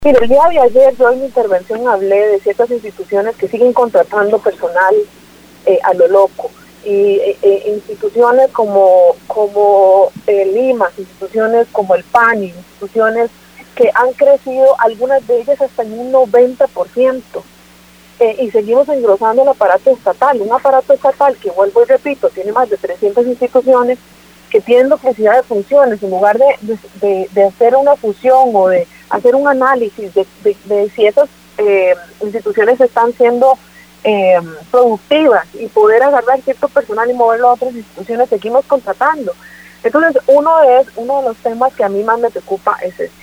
Mire, el día de ayer yo en mi intervención hablé de ciertas instituciones que siguen contratando personal a lo loco, y instituciones como el IMAS, instituciones como el PANI, instituciones que han crecido, algunas de ellas hasta en un 90%, y seguimos engrosando el aparato estatal, un aparato estatal que, vuelvo y repito, tiene más de 300 instituciones que tienen duplicidad de funciones. En lugar de hacer una fusión o de hacer un análisis de si esas instituciones están siendo productivas y poder agarrar cierto personal y moverlo a otras instituciones, seguimos contratando. Entonces, uno de los temas que a mí más me preocupa es este.